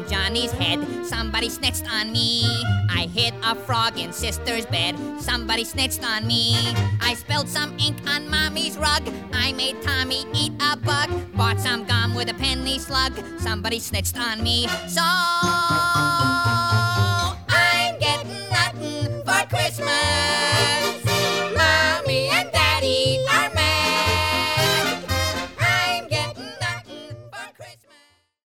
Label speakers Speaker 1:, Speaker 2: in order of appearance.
Speaker 1: Johnny's head. Somebody snitched on me. I hit a frog in sister's bed. Somebody snitched on me. I spilled some ink on mommy's rug. I made Tommy eat a bug. Bought some gum with a penny slug. Somebody snitched on me. So I'm getting nothing for Christmas.